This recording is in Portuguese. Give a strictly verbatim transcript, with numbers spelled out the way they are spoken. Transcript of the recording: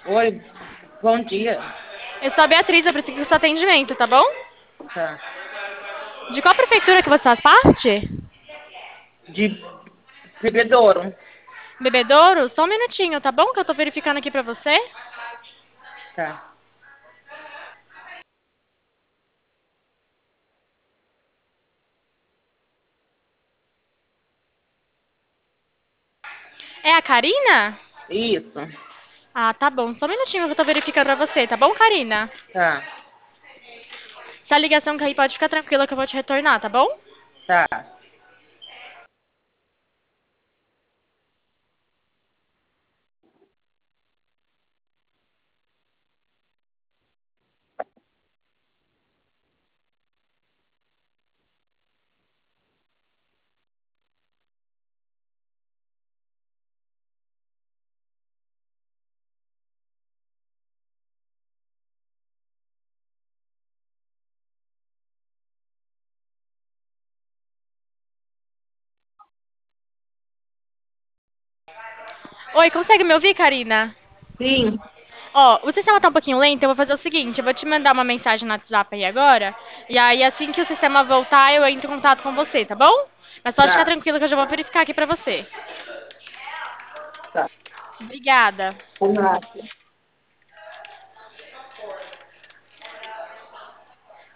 Oi, bom dia. Eu sou a Beatriz, eu preciso do seu atendimento, tá bom? Tá. De qual prefeitura que você faz parte? De bebedouro. Bebedouro? Só um minutinho, tá bom? Que eu tô verificando aqui pra você. Tá. É a Karina? Isso. Ah, tá bom. Só um minutinho que eu tô verificando pra você, tá bom, Karina? Tá. Se a ligação cair, pode ficar tranquila que eu vou te retornar, tá bom? Tá. Oi, consegue me ouvir, Karina? Sim. Ó, o sistema tá um pouquinho lento, eu vou fazer o seguinte, eu vou te mandar uma mensagem no WhatsApp aí agora, e aí assim que o sistema voltar, eu entro em contato com você, tá bom? Mas pode ficar Tá. tranquilo que eu já vou verificar aqui pra você. Tá. Obrigada. Tá.